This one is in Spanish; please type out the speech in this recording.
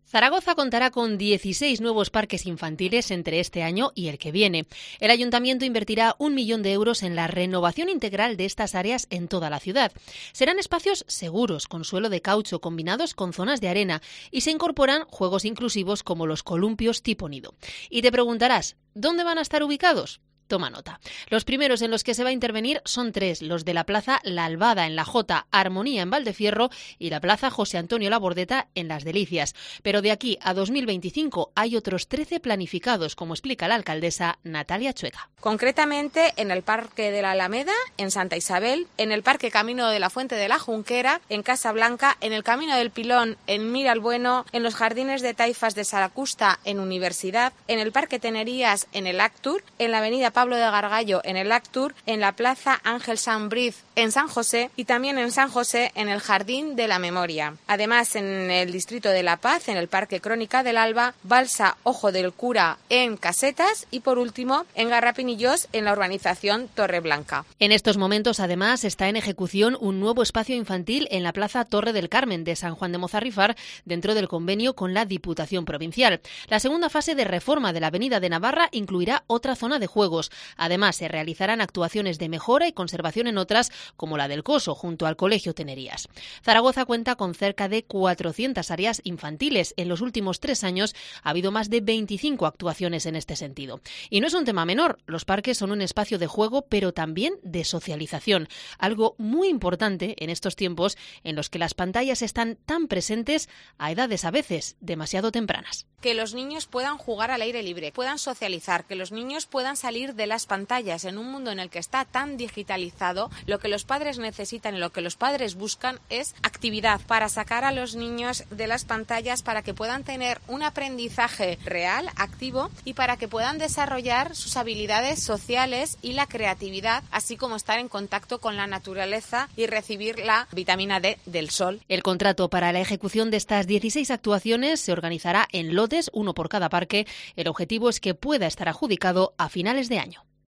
Zaragoza contará con 16 nuevos parques infantiles entre este año y el que viene. El ayuntamiento invertirá 1 millón de euros en la renovación integral de estas áreas en toda la ciudad. Serán espacios seguros, con suelo de caucho combinados con zonas de arena, y se incorporan juegos inclusivos como los columpios tipo nido. Y te preguntarás, ¿dónde van a estar ubicados? Toma nota. Los primeros en los que se va a intervenir son 3, los de la Plaza La Albada en La Jota, Armonía en Valdefierro y la Plaza José Antonio Labordeta en Las Delicias. Pero de aquí a 2025 hay otros 13 planificados, como explica la alcaldesa Natalia Chueca. Concretamente en el Parque de la Alameda, en Santa Isabel, en el Parque Camino de la Fuente de la Junquera, en Casa Blanca, en el Camino del Pilón, en Miralbueno, en los Jardines de Taifas de Saracusta, en Universidad, en el Parque Tenerías, en el Actur, en la Avenida Pablo de Gargallo en el Actur, en la Plaza Ángel San Briz en San José y también en San José en el Jardín de la Memoria. Además, en el Distrito de La Paz, en el Parque Crónica del Alba, Balsa Ojo del Cura en Casetas y, por último, en Garrapinillos en la urbanización Torreblanca. En estos momentos, además, está en ejecución un nuevo espacio infantil en la Plaza Torre del Carmen de San Juan de Mozarrifar, dentro del convenio con la Diputación Provincial. La segunda fase de reforma de la Avenida de Navarra incluirá otra zona de juegos. Además, se realizarán actuaciones de mejora y conservación en otras, como la del Coso, junto al Colegio Tenerías. Zaragoza cuenta con cerca de 400 áreas infantiles. En los últimos 3 años ha habido más de 25 actuaciones en este sentido. Y no es un tema menor. Los parques son un espacio de juego, pero también de socialización. Algo muy importante en estos tiempos en los que las pantallas están tan presentes a edades a veces demasiado tempranas. Que los niños puedan jugar al aire libre, puedan socializar, que los niños puedan salir de las pantallas en un mundo en el que está tan digitalizado. Lo que los padres necesitan y lo que los padres buscan es actividad para sacar a los niños de las pantallas, para que puedan tener un aprendizaje real, activo, y para que puedan desarrollar sus habilidades sociales y la creatividad, así como estar en contacto con la naturaleza y recibir la vitamina D del sol. El contrato para la ejecución de estas 16 actuaciones se organizará en lotes, uno por cada parque. El objetivo es que pueda estar adjudicado a finales de año.